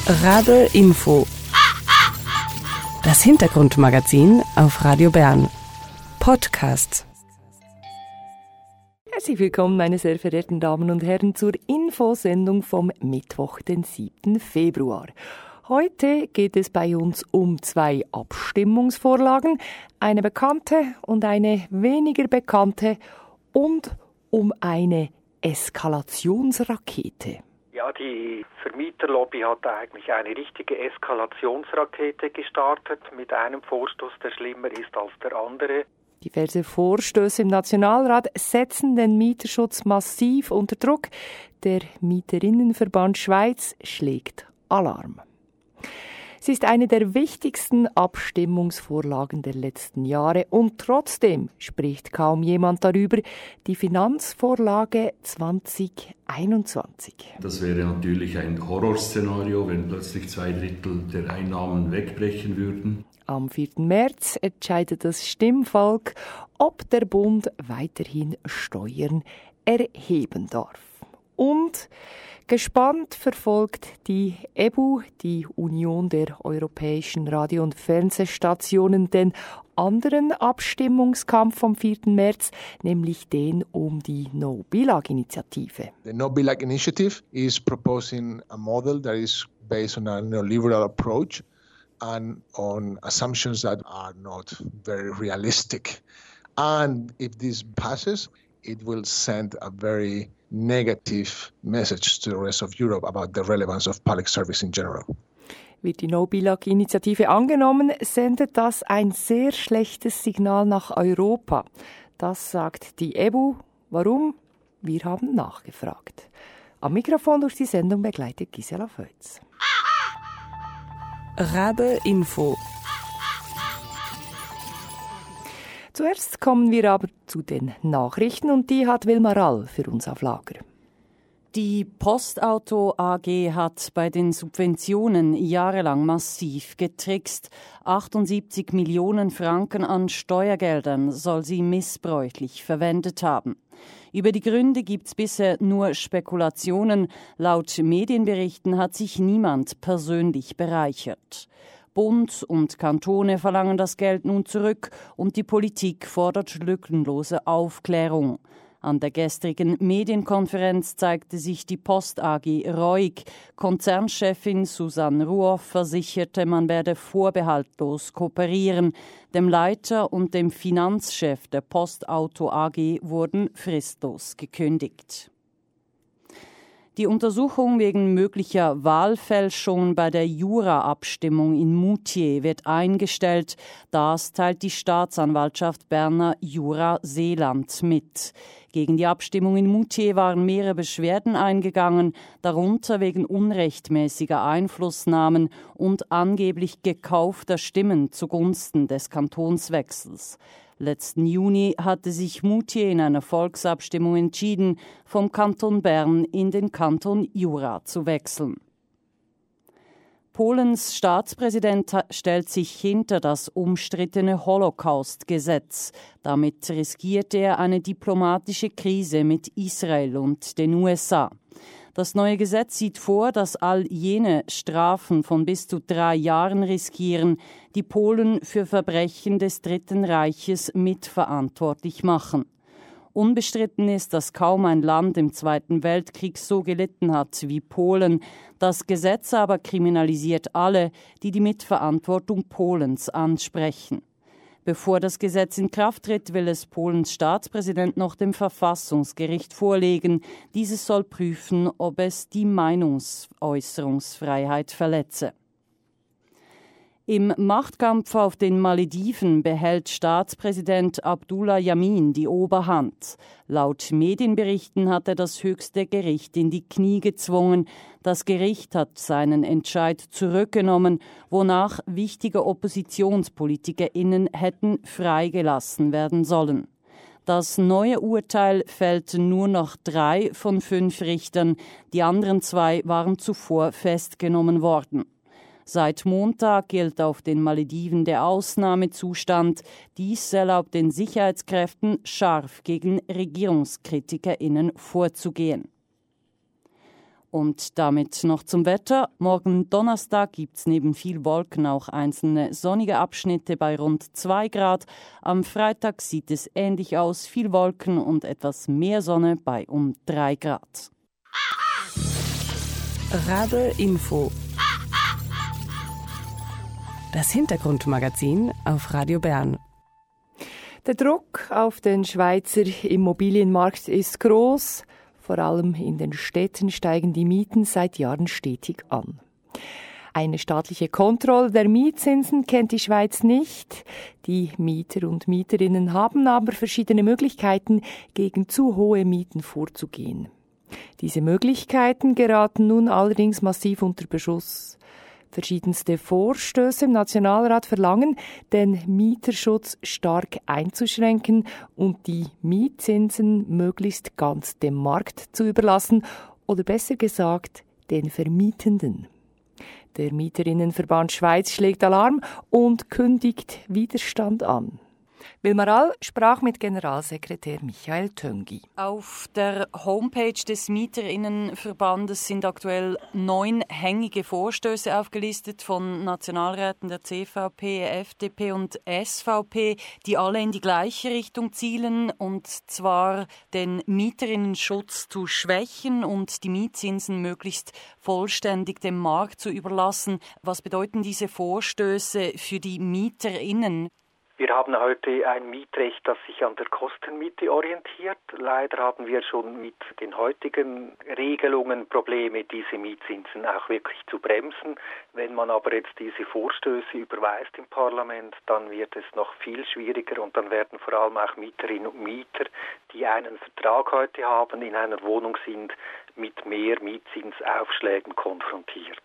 Radio Info. Das Hintergrundmagazin auf Radio Bern. Podcast. Herzlich willkommen, meine sehr verehrten Damen und Herren, zur Infosendung vom Mittwoch, den 7. Februar. Heute geht es bei uns um 2 Abstimmungsvorlagen, eine bekannte und eine weniger bekannte und um eine Eskalationsrakete. Ja, die Vermieterlobby hat eigentlich eine richtige Eskalationsrakete gestartet mit einem Vorstoß, der schlimmer ist als der andere. Diverse Vorstöße im Nationalrat setzen den Mieterschutz massiv unter Druck. Der Mieterinnenverband Schweiz schlägt Alarm. Sie ist eine der wichtigsten Abstimmungsvorlagen der letzten Jahre und trotzdem spricht kaum jemand darüber, die Finanzvorlage 2021. Das wäre natürlich ein Horrorszenario, wenn plötzlich 2/3 der Einnahmen wegbrechen würden. Am 4. März entscheidet das Stimmvolk, ob der Bund weiterhin Steuern erheben darf. Und gespannt verfolgt die EBU, die Union der europäischen Radio- und Fernsehstationen, den anderen Abstimmungskampf vom 4. März, nämlich den um die No-Billag-Initiative. The No-Billag Initiative is proposing a model that is based on a neoliberal approach and on assumptions that are not very realistic. And if this passes, it will send a very negative message to the rest of Europe about the relevance of public service in general. Wird die No-Billag-Initiative angenommen, sendet das ein sehr schlechtes Signal nach Europa. Das sagt die EBU. Warum? Wir haben nachgefragt. Am Mikrofon durch die Sendung begleitet Gisela Feutz. Radio Info. Zuerst kommen wir aber zu den Nachrichten und die hat Wilma Rall für uns auf Lager. Die Postauto AG hat bei den Subventionen jahrelang massiv getrickst. 78 Millionen Franken an Steuergeldern soll sie missbräuchlich verwendet haben. Über die Gründe gibt's bisher nur Spekulationen. Laut Medienberichten hat sich niemand persönlich bereichert. Bund und Kantone verlangen das Geld nun zurück und die Politik fordert lückenlose Aufklärung. An der gestrigen Medienkonferenz zeigte sich die Post AG reuig. Konzernchefin Susanne Ruoff versicherte, man werde vorbehaltlos kooperieren. Dem Leiter und dem Finanzchef der Postauto AG wurden fristlos gekündigt. Die Untersuchung wegen möglicher Wahlfälschung bei der Jura-Abstimmung in Moutier wird eingestellt. Das teilt die Staatsanwaltschaft Berner Jura-Seeland mit. Gegen die Abstimmung in Moutier waren mehrere Beschwerden eingegangen, darunter wegen unrechtmäßiger Einflussnahmen und angeblich gekaufter Stimmen zugunsten des Kantonswechsels. Letzten Juni hatte sich Moutier in einer Volksabstimmung entschieden, vom Kanton Bern in den Kanton Jura zu wechseln. Polens Staatspräsident stellt sich hinter das umstrittene Holocaust-Gesetz. Damit riskiert er eine diplomatische Krise mit Israel und den USA. Das neue Gesetz sieht vor, dass all jene Strafen von bis zu 3 Jahren riskieren, die Polen für Verbrechen des Dritten Reiches mitverantwortlich machen. Unbestritten ist, dass kaum ein Land im Zweiten Weltkrieg so gelitten hat wie Polen. Das Gesetz aber kriminalisiert alle, die die Mitverantwortung Polens ansprechen. Bevor das Gesetz in Kraft tritt, will es Polens Staatspräsident noch dem Verfassungsgericht vorlegen. Dieses soll prüfen, ob es die Meinungsäußerungsfreiheit verletze. Im Machtkampf auf den Malediven behält Staatspräsident Abdullah Yamin die Oberhand. Laut Medienberichten hat er das höchste Gericht in die Knie gezwungen. Das Gericht hat seinen Entscheid zurückgenommen, wonach wichtige OppositionspolitikerInnen hätten freigelassen werden sollen. Das neue Urteil fällt nur noch 3 von 5 Richtern. Die anderen 2 waren zuvor festgenommen worden. Seit Montag gilt auf den Malediven der Ausnahmezustand. Dies erlaubt den Sicherheitskräften, scharf gegen RegierungskritikerInnen vorzugehen. Und damit noch zum Wetter. Morgen Donnerstag gibt es neben viel Wolken auch einzelne sonnige Abschnitte bei rund 2 Grad. Am Freitag sieht es ähnlich aus, viel Wolken und etwas mehr Sonne bei um 3 Grad. Radio Info. Das Hintergrundmagazin auf Radio Bern. Der Druck auf den Schweizer Immobilienmarkt ist groß. Vor allem in den Städten steigen die Mieten seit Jahren stetig an. Eine staatliche Kontrolle der Mietzinsen kennt die Schweiz nicht. Die Mieter und Mieterinnen haben aber verschiedene Möglichkeiten, gegen zu hohe Mieten vorzugehen. Diese Möglichkeiten geraten nun allerdings massiv unter Beschuss. Verschiedenste Vorstöße im Nationalrat verlangen, den Mieterschutz stark einzuschränken und die Mietzinsen möglichst ganz dem Markt zu überlassen oder besser gesagt den Vermietenden. Der Mieterinnenverband Schweiz schlägt Alarm und kündigt Widerstand an. Wilmar All sprach mit Generalsekretär Michael Töngi. Auf der Homepage des Mieterinnenverbandes sind aktuell 9 hängige Vorstöße aufgelistet von Nationalräten der CVP, FDP und SVP, die alle in die gleiche Richtung zielen, und zwar den Mieterinnenschutz zu schwächen und die Mietzinsen möglichst vollständig dem Markt zu überlassen. Was bedeuten diese Vorstöße für die Mieterinnen? Wir haben heute ein Mietrecht, das sich an der Kostenmiete orientiert. Leider haben wir schon mit den heutigen Regelungen Probleme, diese Mietzinsen auch wirklich zu bremsen. Wenn man aber jetzt diese Vorstöße überweist im Parlament, dann wird es noch viel schwieriger und dann werden vor allem auch Mieterinnen und Mieter, die einen Vertrag heute haben, in einer Wohnung sind, mit mehr Mietzinsaufschlägen konfrontiert.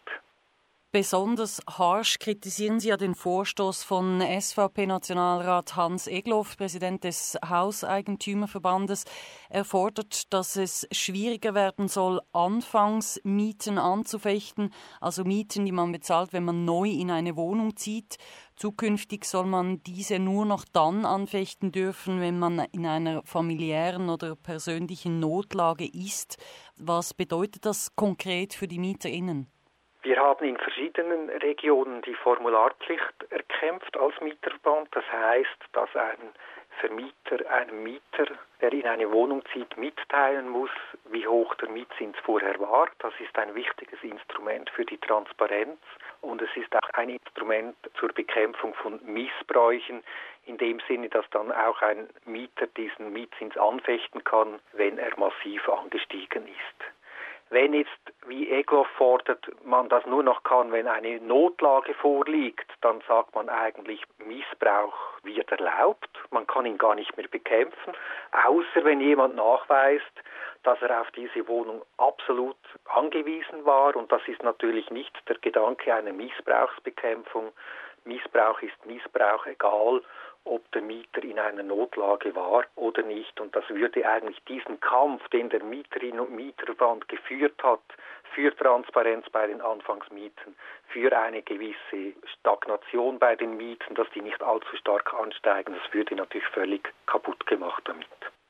Besonders harsch kritisieren Sie ja den Vorstoß von SVP-Nationalrat Hans Egloff, Präsident des Hauseigentümerverbandes. Er fordert, dass es schwieriger werden soll, Anfangsmieten anzufechten, also Mieten, die man bezahlt, wenn man neu in eine Wohnung zieht. Zukünftig soll man diese nur noch dann anfechten dürfen, wenn man in einer familiären oder persönlichen Notlage ist. Was bedeutet das konkret für die MieterInnen? Wir haben in verschiedenen Regionen die Formularpflicht erkämpft als Mieterverband. Das heißt, dass ein Vermieter einem Mieter, der in eine Wohnung zieht, mitteilen muss, wie hoch der Mietzins vorher war. Das ist ein wichtiges Instrument für die Transparenz und es ist auch ein Instrument zur Bekämpfung von Missbräuchen, in dem Sinne, dass dann auch ein Mieter diesen Mietzins anfechten kann, wenn er massiv angestiegen ist. Wenn jetzt, wie Egloff fordert, man das nur noch kann, wenn eine Notlage vorliegt, dann sagt man eigentlich, Missbrauch wird erlaubt. Man kann ihn gar nicht mehr bekämpfen, außer wenn jemand nachweist, dass er auf diese Wohnung absolut angewiesen war. Und das ist natürlich nicht der Gedanke einer Missbrauchsbekämpfung. Missbrauch ist Missbrauch, egal ob der Mieter in einer Notlage war oder nicht. Und das würde eigentlich diesen Kampf, den der Mieterinnen- und Mieterverband geführt hat, für Transparenz bei den Anfangsmieten, für eine gewisse Stagnation bei den Mieten, dass die nicht allzu stark ansteigen, das würde natürlich völlig kaputt gemacht damit.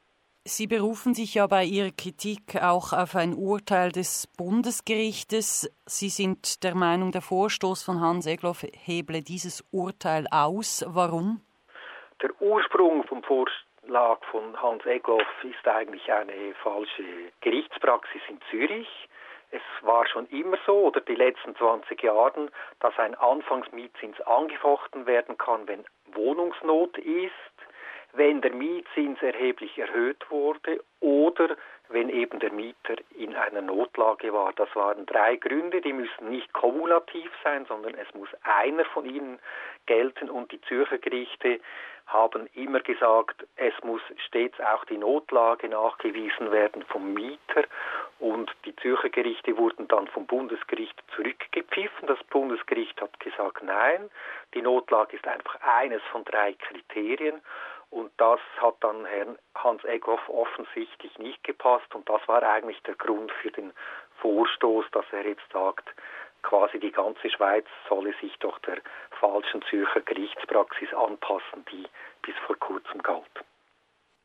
Sie berufen sich ja bei Ihrer Kritik auch auf ein Urteil des Bundesgerichtes. Sie sind der Meinung, der Vorstoß von Hans Egloff heble dieses Urteil aus. Warum? Der Ursprung vom Vorschlag von Hans Egloff ist eigentlich eine falsche Gerichtspraxis in Zürich. Es war schon immer so, oder die letzten 20 Jahre, dass ein Anfangsmietzins angefochten werden kann, wenn Wohnungsnot ist, wenn der Mietzins erheblich erhöht wurde oder wenn eben der Mieter in einer Notlage war. Das waren 3 Gründe, die müssen nicht kumulativ sein, sondern es muss einer von ihnen gelten. Und die Zürcher Gerichte haben immer gesagt, es muss stets auch die Notlage nachgewiesen werden vom Mieter. Und die Zürcher Gerichte wurden dann vom Bundesgericht zurückgepfiffen. Das Bundesgericht hat gesagt, nein, die Notlage ist einfach eines von 3 Kriterien. Und das hat dann Herrn Hans Egloff offensichtlich nicht gepasst. Und das war eigentlich der Grund für den Vorstoß, dass er jetzt sagt, quasi die ganze Schweiz solle sich doch der falschen Zürcher Gerichtspraxis anpassen, die bis vor kurzem galt.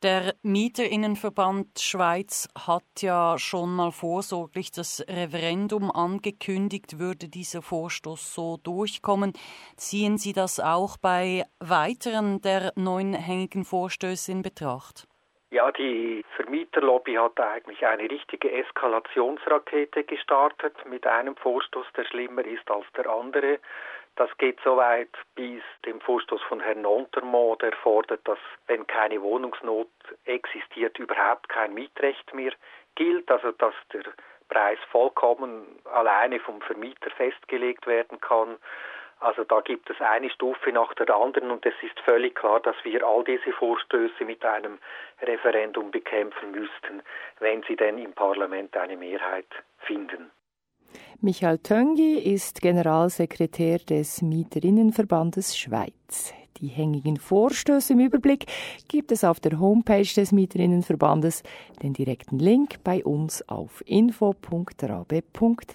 Der Mieterinnenverband Schweiz hat ja schon mal vorsorglich das Referendum angekündigt. Würde dieser Vorstoß so durchkommen? Ziehen Sie das auch bei weiteren der 9 Vorstöße in Betracht? Ja, die Vermieterlobby hat eigentlich eine richtige Eskalationsrakete gestartet mit einem Vorstoß, der schlimmer ist als der andere. Das geht so weit bis dem Vorstoß von Herrn Nontermont, der fordert, dass, wenn keine Wohnungsnot existiert, überhaupt kein Mietrecht mehr gilt, also dass der Preis vollkommen alleine vom Vermieter festgelegt werden kann. Also da gibt es eine Stufe nach der anderen und es ist völlig klar, dass wir all diese Vorstöße mit einem Referendum bekämpfen müssten, wenn sie denn im Parlament eine Mehrheit finden. Michael Töngi ist Generalsekretär des Mieterinnenverbandes Schweiz. Die hängigen Vorstöße im Überblick gibt es auf der Homepage des Mieterinnenverbandes. Den direkten Link bei uns auf info.rabe.ch.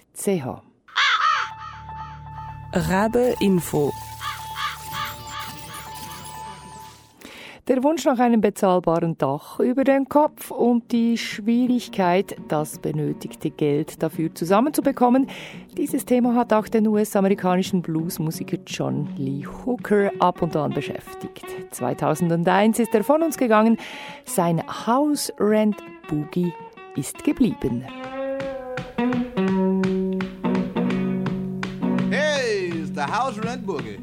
Rabe Info. Der Wunsch nach einem bezahlbaren Dach über dem Kopf und die Schwierigkeit, das benötigte Geld dafür zusammenzubekommen. Dieses Thema hat auch den US-amerikanischen Bluesmusiker John Lee Hooker ab und an beschäftigt. 2001 ist er von uns gegangen. Sein House Rent Boogie ist geblieben. Hey, it's the House Rent Boogie.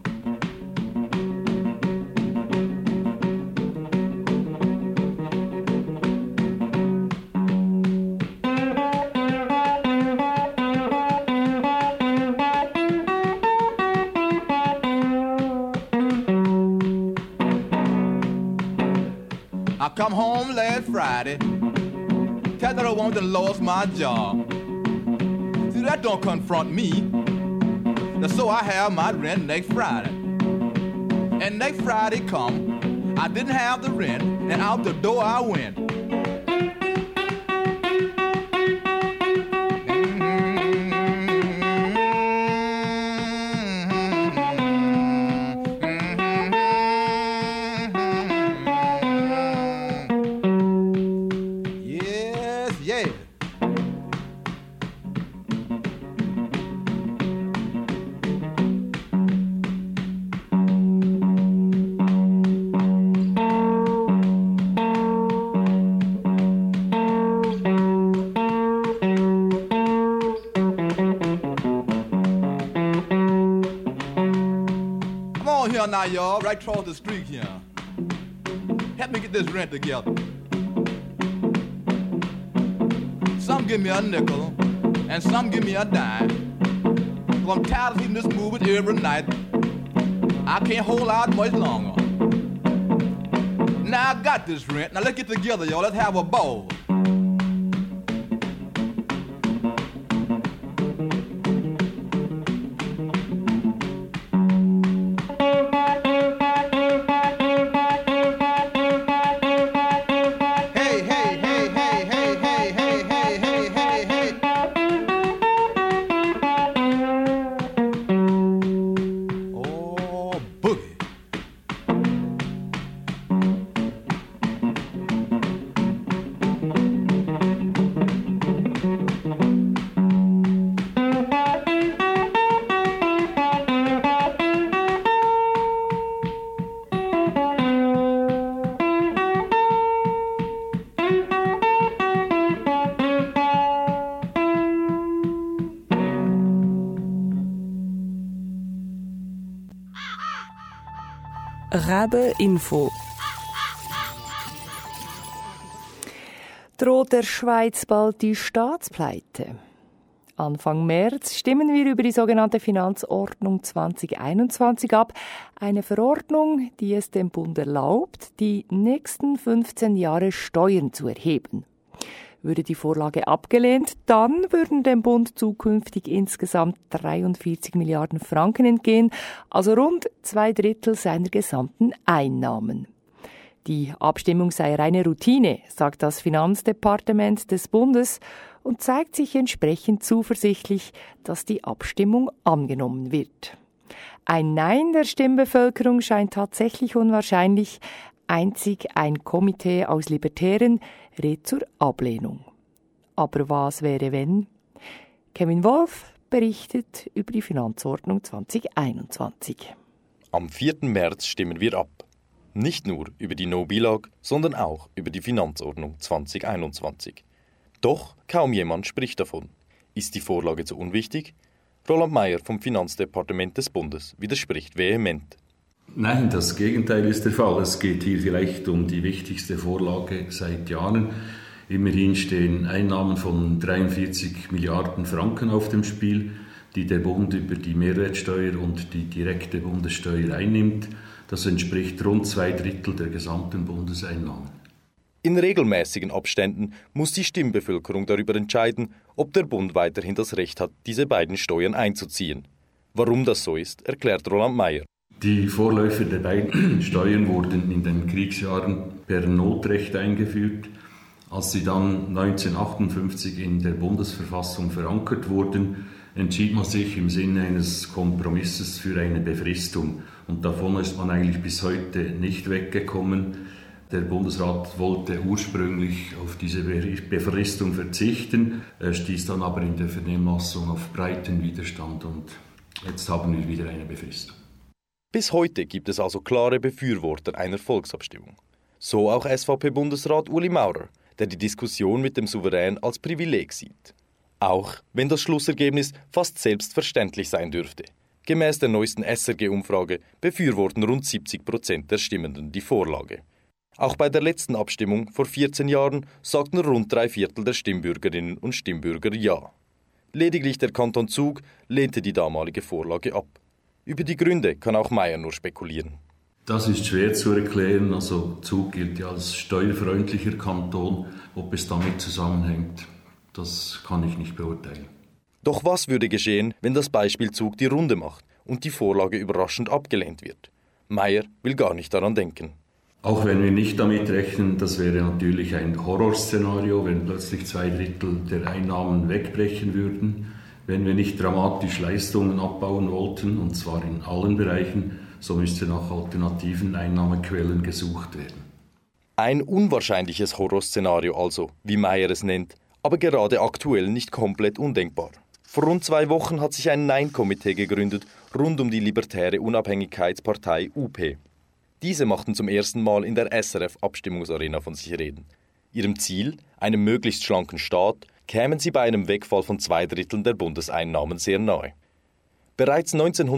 I come home last Friday, tell that I wanted to lose my job. See, that don't confront me. So I have my rent next Friday. And next Friday come, I didn't have the rent, and out the door I went. Now, y'all, right across the street here. Help me get this rent together. Some give me a nickel, and some give me a dime. Well, I'm tired of hearing this movie every night. I can't hold out much longer. Now I got this rent. Now let's get together, y'all. Let's have a ball. Rabe Info. Droht der Schweiz bald die Staatspleite? Anfang März stimmen wir über die sogenannte Finanzordnung 2021 ab. Eine Verordnung, die es dem Bund erlaubt, die nächsten 15 Jahre Steuern zu erheben. Würde die Vorlage abgelehnt, dann würden dem Bund zukünftig insgesamt 43 Milliarden Franken entgehen, also rund 2/3 seiner gesamten Einnahmen. Die Abstimmung sei reine Routine, sagt das Finanzdepartement des Bundes und zeigt sich entsprechend zuversichtlich, dass die Abstimmung angenommen wird. Ein Nein der Stimmbevölkerung scheint tatsächlich unwahrscheinlich. Einzig ein Komitee aus Libertären rät zur Ablehnung. Aber was wäre, wenn? Kevin Wolf berichtet über die Finanzordnung 2021. Am 4. März stimmen wir ab. Nicht nur über die No-Billag, sondern auch über die Finanzordnung 2021. Doch kaum jemand spricht davon. Ist die Vorlage zu unwichtig? Roland Mayer vom Finanzdepartement des Bundes widerspricht vehement. Nein, das Gegenteil ist der Fall. Es geht hier vielleicht um die wichtigste Vorlage seit Jahren. Immerhin stehen Einnahmen von 43 Milliarden Franken auf dem Spiel, die der Bund über die Mehrwertsteuer und die direkte Bundessteuer einnimmt. Das entspricht rund 2/3 der gesamten Bundeseinnahmen. In regelmäßigen Abständen muss die Stimmbevölkerung darüber entscheiden, ob der Bund weiterhin das Recht hat, diese beiden Steuern einzuziehen. Warum das so ist, erklärt Roland Mayer. Die Vorläufer der beiden Steuern wurden in den Kriegsjahren per Notrecht eingeführt. Als sie dann 1958 in der Bundesverfassung verankert wurden, entschied man sich im Sinne eines Kompromisses für eine Befristung. Und davon ist man eigentlich bis heute nicht weggekommen. Der Bundesrat wollte ursprünglich auf diese Befristung verzichten, stieß dann aber in der Vernehmlassung auf breiten Widerstand und jetzt haben wir wieder eine Befristung. Bis heute gibt es also klare Befürworter einer Volksabstimmung. So auch SVP-Bundesrat Uli Maurer, der die Diskussion mit dem Souverän als Privileg sieht. Auch wenn das Schlussergebnis fast selbstverständlich sein dürfte. Gemäß der neuesten SRG-Umfrage befürworten rund 70% der Stimmenden die Vorlage. Auch bei der letzten Abstimmung vor 14 Jahren sagten rund 3/4 der Stimmbürgerinnen und Stimmbürger Ja. Lediglich der Kanton Zug lehnte die damalige Vorlage ab. Über die Gründe kann auch Mayer nur spekulieren. Das ist schwer zu erklären. Also Zug gilt ja als steuerfreundlicher Kanton. Ob es damit zusammenhängt, das kann ich nicht beurteilen. Doch was würde geschehen, wenn das Beispiel Zug die Runde macht und die Vorlage überraschend abgelehnt wird? Mayer will gar nicht daran denken. Auch wenn wir nicht damit rechnen, das wäre natürlich ein Horrorszenario, wenn plötzlich 2/3 der Einnahmen wegbrechen würden. Wenn wir nicht dramatisch Leistungen abbauen wollten, und zwar in allen Bereichen, so müsste nach alternativen Einnahmequellen gesucht werden. Ein unwahrscheinliches Horrorszenario also, wie Mayer es nennt, aber gerade aktuell nicht komplett undenkbar. Vor rund 2 Wochen hat sich ein Nein-Komitee gegründet rund um die libertäre Unabhängigkeitspartei UP. Diese machten zum ersten Mal in der SRF-Abstimmungsarena von sich reden. Ihrem Ziel, einem möglichst schlanken Staat, kämen sie bei einem Wegfall von 2/3 der Bundeseinnahmen sehr nahe. Bereits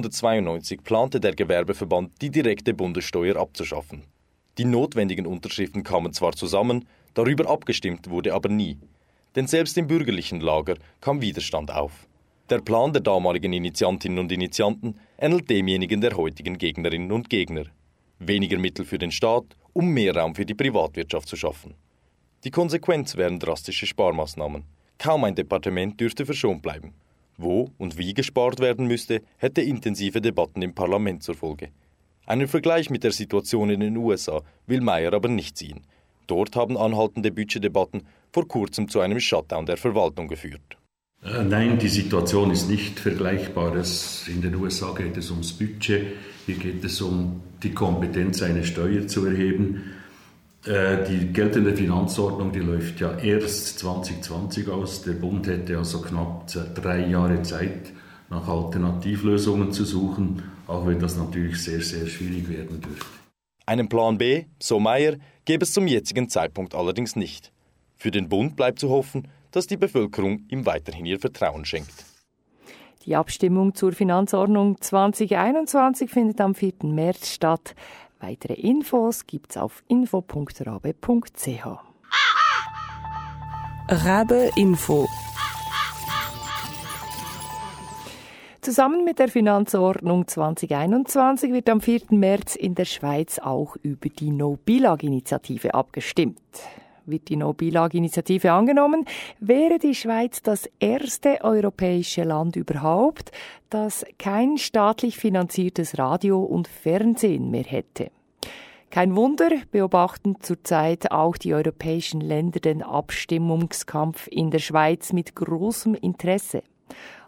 1992 plante der Gewerbeverband, die direkte Bundessteuer abzuschaffen. Die notwendigen Unterschriften kamen zwar zusammen, darüber abgestimmt wurde aber nie. Denn selbst im bürgerlichen Lager kam Widerstand auf. Der Plan der damaligen Initiantinnen und Initianten ähnelt demjenigen der heutigen Gegnerinnen und Gegner. Weniger Mittel für den Staat, um mehr Raum für die Privatwirtschaft zu schaffen. Die Konsequenz wären drastische Sparmaßnahmen. Kaum ein Departement dürfte verschont bleiben. Wo und wie gespart werden müsste, hätte intensive Debatten im Parlament zur Folge. Einen Vergleich mit der Situation in den USA will Mayer aber nicht ziehen. Dort haben anhaltende Budgetdebatten vor kurzem zu einem Shutdown der Verwaltung geführt. Nein, die Situation ist nicht vergleichbar. In den USA geht es ums Budget, hier geht es um die Kompetenz, eine Steuer zu erheben. Die geltende Finanzordnung, die läuft ja erst 2020 aus. Der Bund hätte also knapp 3 Jahre Zeit, nach Alternativlösungen zu suchen, auch wenn das natürlich sehr, sehr schwierig werden dürfte. Einen Plan B, so Mayer, gäbe es zum jetzigen Zeitpunkt allerdings nicht. Für den Bund bleibt zu hoffen, dass die Bevölkerung ihm weiterhin ihr Vertrauen schenkt. Die Abstimmung zur Finanzordnung 2021 findet am 4. März statt. Weitere Infos gibt's auf info.rabe.ch. Rabe Info. Zusammen mit der Finanzordnung 2021 wird am 4. März in der Schweiz auch über die No-Billag-Initiative abgestimmt. Wird die No-Billag-Initiative angenommen, wäre die Schweiz das erste europäische Land überhaupt, das kein staatlich finanziertes Radio und Fernsehen mehr hätte. Kein Wunder, beobachten zurzeit auch die europäischen Länder den Abstimmungskampf in der Schweiz mit großem Interesse.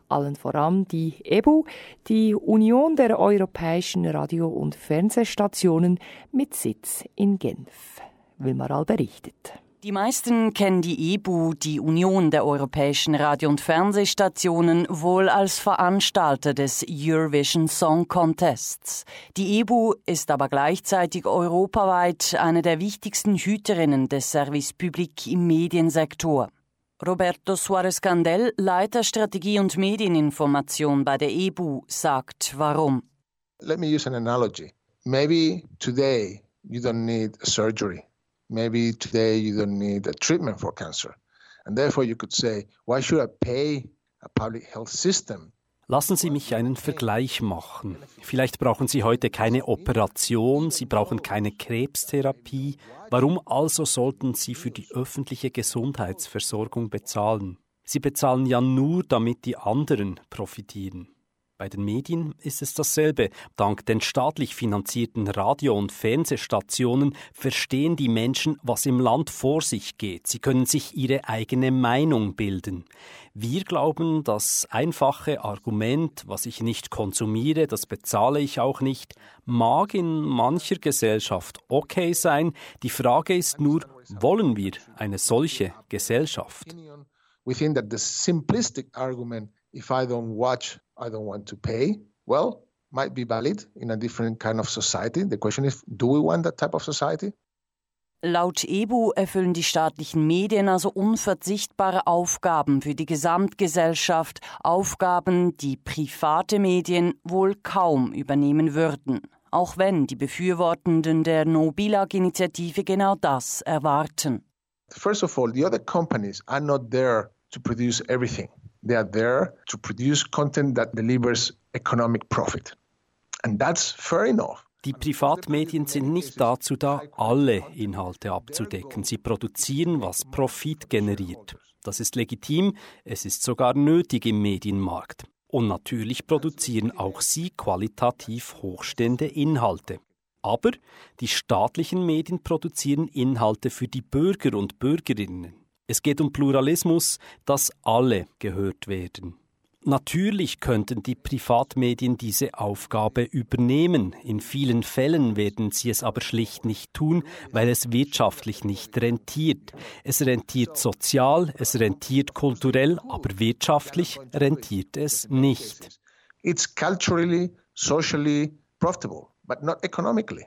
allen voran die EBU, die Union der europäischen Radio- und Fernsehstationen mit Sitz in Genf. Wilmar All berichtet. Die meisten kennen die EBU, die Union der europäischen Radio- und Fernsehstationen, wohl als Veranstalter des Eurovision Song Contests. Die EBU ist aber gleichzeitig europaweit eine der wichtigsten Hüterinnen des Service Public im Mediensektor. Roberto Suarez-Candel, Leiter Strategie und Medieninformation bei der EBU, sagt warum. Let me use an analogy. Maybe today you don't need a surgery. Maybe today you don't need a treatment for cancer. And therefore you could say, why should I pay a public health system? Lassen Sie mich einen Vergleich machen. Vielleicht brauchen Sie heute keine Operation, Sie brauchen keine Krebstherapie. Warum also sollten Sie für die öffentliche Gesundheitsversorgung bezahlen? Sie bezahlen ja nur, damit die anderen profitieren. Bei den Medien ist es dasselbe. Dank den staatlich finanzierten Radio- und Fernsehstationen verstehen die Menschen, was im Land vor sich geht. Sie können sich ihre eigene Meinung bilden. Wir glauben, das einfache Argument, was ich nicht konsumiere, das bezahle ich auch nicht, mag in mancher Gesellschaft okay sein. Die Frage ist nur, wollen wir eine solche Gesellschaft? We think that the simplistic argument, if I don't watch, I don't want to pay, well, might be valid in a different kind of society. The question is, do we want that type of society? Laut EBU erfüllen die staatlichen Medien also unverzichtbare Aufgaben für die Gesamtgesellschaft, Aufgaben, die private Medien wohl kaum übernehmen würden. Auch wenn die Befürwortenden der No-Billag-Initiative genau das erwarten. First of all, the other companies are not there to produce everything. They are there to produce content that delivers economic profit. And that's fair enough. Die Privatmedien sind nicht dazu da, alle Inhalte abzudecken. Sie produzieren, was Profit generiert. Das ist legitim, es ist sogar nötig im Medienmarkt. Und natürlich produzieren auch sie qualitativ hochstehende Inhalte. Aber die staatlichen Medien produzieren Inhalte für die Bürger und Bürgerinnen. Es geht um Pluralismus, dass alle gehört werden. Natürlich könnten die Privatmedien diese Aufgabe übernehmen. In vielen Fällen werden sie es aber schlicht nicht tun, weil es wirtschaftlich nicht rentiert. Es rentiert sozial, es rentiert kulturell, aber wirtschaftlich rentiert es nicht. It's culturally, socially profitable, but not economically.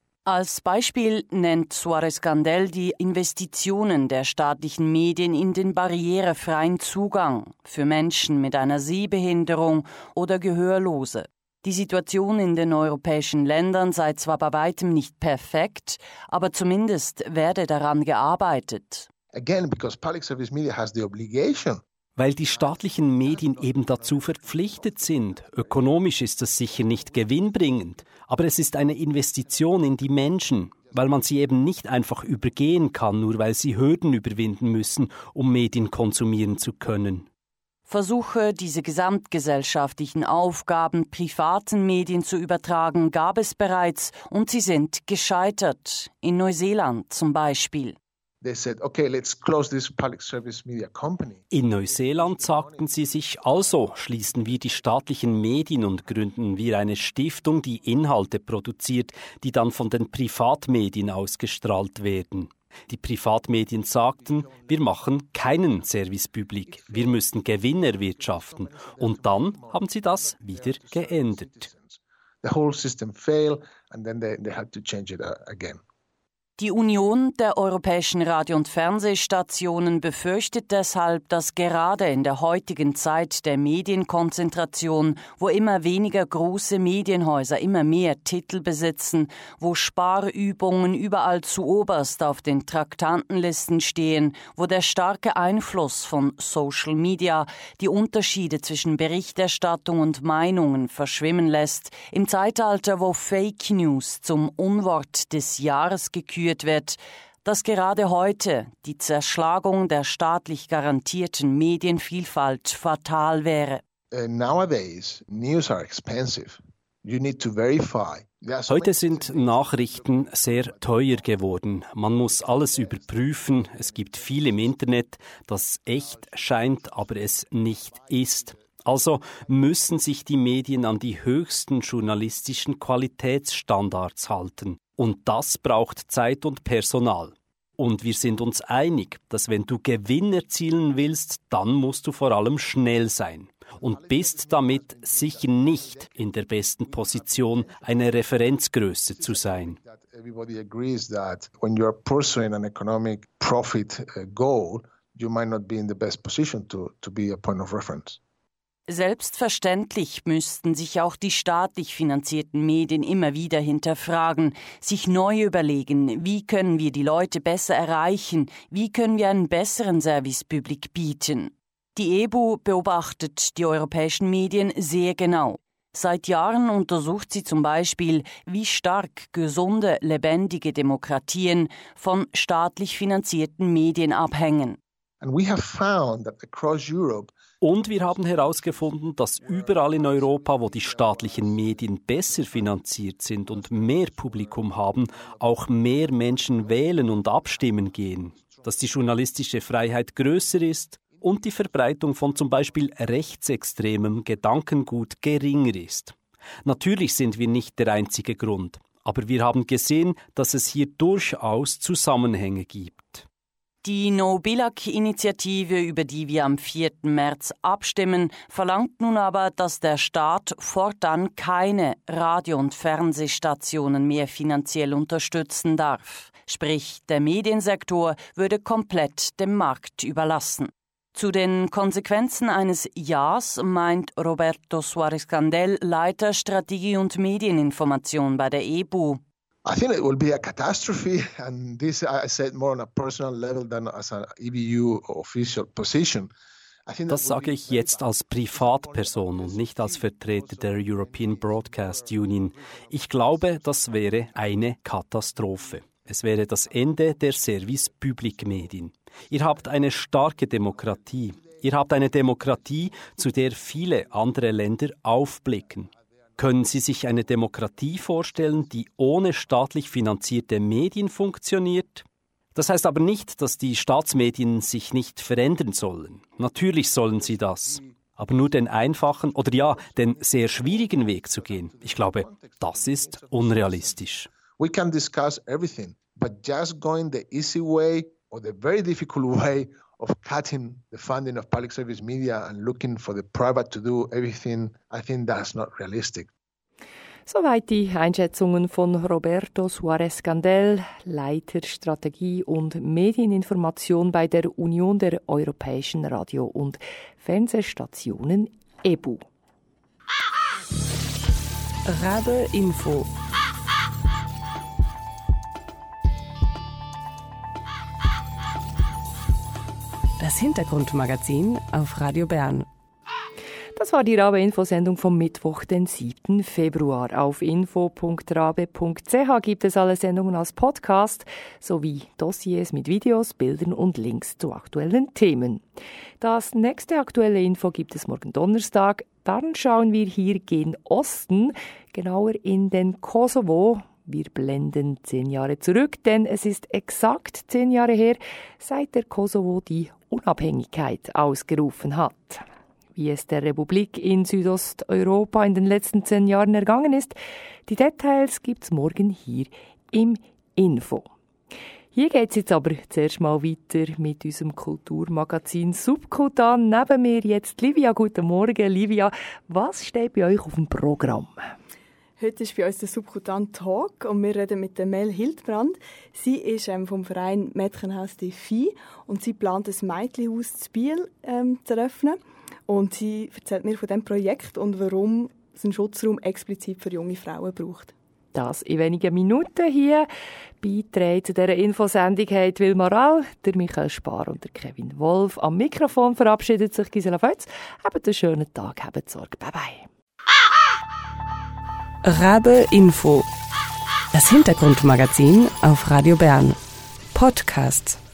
Als Beispiel nennt Suarez-Candel die Investitionen der staatlichen Medien in den barrierefreien Zugang für Menschen mit einer Sehbehinderung oder Gehörlose. Die Situation in den europäischen Ländern sei zwar bei weitem nicht perfekt, aber zumindest werde daran gearbeitet. Again, because public service media has the obligation. Weil die staatlichen Medien eben dazu verpflichtet sind. Ökonomisch ist das sicher nicht gewinnbringend, aber es ist eine Investition in die Menschen, weil man sie eben nicht einfach übergehen kann, nur weil sie Hürden überwinden müssen, um Medien konsumieren zu können. Versuche, diese gesamtgesellschaftlichen Aufgaben privaten Medien zu übertragen, gab es bereits und sie sind gescheitert. In Neuseeland zum Beispiel. They said, okay, let's close this public service media company. In Neuseeland sagten sie sich, also schließen wir die staatlichen Medien und gründen wir eine Stiftung, die Inhalte produziert, die dann von den Privatmedien ausgestrahlt werden. Die Privatmedien sagten, wir machen keinen Service Public, wir müssen Gewinn erwirtschaften. Und dann haben sie das wieder geändert. The whole system failed and then they had to change it again. Die Union der europäischen Radio- und Fernsehstationen befürchtet deshalb, dass gerade in der heutigen Zeit der Medienkonzentration, wo immer weniger große Medienhäuser immer mehr Titel besitzen, wo Sparübungen überall zu oberst auf den Traktantenlisten stehen, wo der starke Einfluss von Social Media die Unterschiede zwischen Berichterstattung und Meinungen verschwimmen lässt, im Zeitalter, wo Fake News zum Unwort des Jahres gekürt wird, dass gerade heute die Zerschlagung der staatlich garantierten Medienvielfalt fatal wäre. Nowadays, news are expensive. You need to verify. Heute sind Nachrichten sehr teuer geworden. Man muss alles überprüfen. Es gibt viel im Internet, das echt scheint, aber es nicht ist. Also müssen sich die Medien an die höchsten journalistischen Qualitätsstandards halten. Und das braucht Zeit und Personal. Und wir sind uns einig, dass wenn du Gewinn erzielen willst, dann musst du vor allem schnell sein. Und bist damit sicher nicht in der besten Position, eine Referenzgröße zu sein. Everybody agrees that when you're pursuing an economic profit goal, you might not be in the best position to be a point of reference. Selbstverständlich müssten sich auch die staatlich finanzierten Medien immer wieder hinterfragen, sich neu überlegen, wie können wir die Leute besser erreichen, wie können wir einen besseren Service public bieten. Die EBU beobachtet die europäischen Medien sehr genau. Seit Jahren untersucht sie zum Beispiel, wie stark gesunde, lebendige Demokratien von staatlich finanzierten Medien abhängen. And we have found that across Europe Und wir haben herausgefunden, dass überall in Europa, wo die staatlichen Medien besser finanziert sind und mehr Publikum haben, auch mehr Menschen wählen und abstimmen gehen. Dass die journalistische Freiheit größer ist und die Verbreitung von zum Beispiel rechtsextremem Gedankengut geringer ist. Natürlich sind wir nicht der einzige Grund, aber wir haben gesehen, dass es hier durchaus Zusammenhänge gibt. Die No-Billag-Initiative, über die wir am 4. März abstimmen, verlangt nun aber, dass der Staat fortan keine Radio- und Fernsehstationen mehr finanziell unterstützen darf. Sprich, der Mediensektor würde komplett dem Markt überlassen. Zu den Konsequenzen eines Ja's meint Roberto Suárez-Candel, Leiter Strategie und Medieninformation bei der EBU. I think it will be a catastrophe, and this I said more on a personal level than as an EBU official position. Das sage ich jetzt als Privatperson und nicht als Vertreter der European Broadcast Union. Ich glaube, das wäre eine Katastrophe. Es wäre das Ende der Service-Public-Medien. Ihr habt eine starke Demokratie. Ihr habt eine Demokratie, zu der viele andere Länder aufblicken. Können Sie sich eine Demokratie vorstellen, die ohne staatlich finanzierte Medien funktioniert? Das heißt aber nicht, dass die Staatsmedien sich nicht verändern sollen. Natürlich sollen sie das. Aber nur den einfachen oder ja, den sehr schwierigen Weg zu gehen, ich glaube, das ist unrealistisch. We can discuss everything, but just going the easy way or the very difficult way of cutting the funding of public service media and looking for the private to do everything, I think that's not realistic. Soweit die Einschätzungen von Roberto Suárez-Candel, Leiter Strategie und Medieninformation bei der Union der europäischen Radio- und Fernsehstationen EBU. Rabe Info. Das Hintergrundmagazin auf Radio Bern. Das war die Rabe-Info-Sendung vom Mittwoch, den 7. Februar. Auf info.rabe.ch gibt es alle Sendungen als Podcast sowie Dossiers mit Videos, Bildern und Links zu aktuellen Themen. Das nächste aktuelle Info gibt es morgen Donnerstag. Dann schauen wir hier gen Osten, genauer in den Kosovo. Wir blenden 10 Jahre zurück, denn es ist exakt 10 Jahre her, seit der Kosovo die Unabhängigkeit ausgerufen hat. Wie es der Republik in Südosteuropa in den letzten 10 Jahren ergangen ist, die Details gibt's morgen hier im Info. Hier geht's jetzt aber zuerst mal weiter mit unserem Kulturmagazin Subkutan. Neben mir jetzt Livia. Guten Morgen, Livia. Was steht bei euch auf dem Programm? Heute ist bei uns der Subkutan Talk und wir reden mit der Mel Hildbrand. Sie ist vom Verein Mädchenhaus die Filles und sie plant ein Mädchenhaus zu Biel zu eröffnen. Und sie erzählt mir von diesem Projekt und warum es einen Schutzraum explizit für junge Frauen braucht. Das in wenigen Minuten hier. Beiträge zu dieser Infosendung haben Wilmar Rall, der Michael Spar und der Kevin Wolf. Am Mikrofon verabschiedet sich Gisela Feutz. Habt einen schönen Tag, habt Sorge. Bye bye. Rabe Info. Das Hintergrundmagazin auf Radio Bern. Podcasts.